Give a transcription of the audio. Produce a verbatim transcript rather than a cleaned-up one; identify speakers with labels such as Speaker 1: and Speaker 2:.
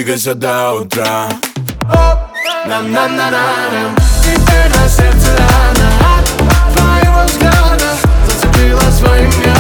Speaker 1: двигайся до утра. На-на-на-на-на. Теперь на сердце рана от твоего взгляда зацепила своим миром.